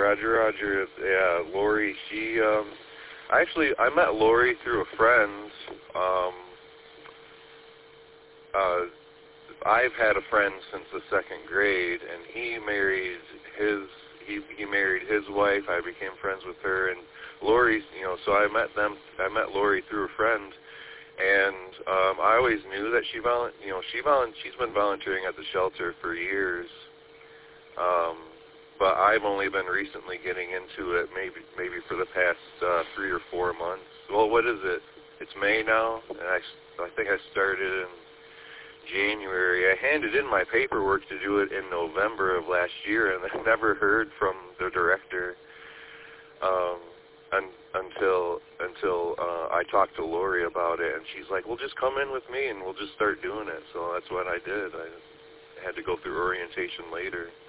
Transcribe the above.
Roger. Yeah, Lori, she, I met Lori through a friend. I've had a friend since the second grade, and he married his wife. I became friends with her, and Lori, so I met Lori through a friend, and I always knew that she's been volunteering at the shelter for years. But I've only been recently getting into it, maybe for the past 3 or 4 months. Well, what is it? It's May now, and I think I started in January. I handed in my paperwork to do it in November of last year, and I never heard from the director until I talked to Lori about it, and she's like, "Well, just come in with me, and we'll just start doing it." So that's what I did. I had to go through orientation later.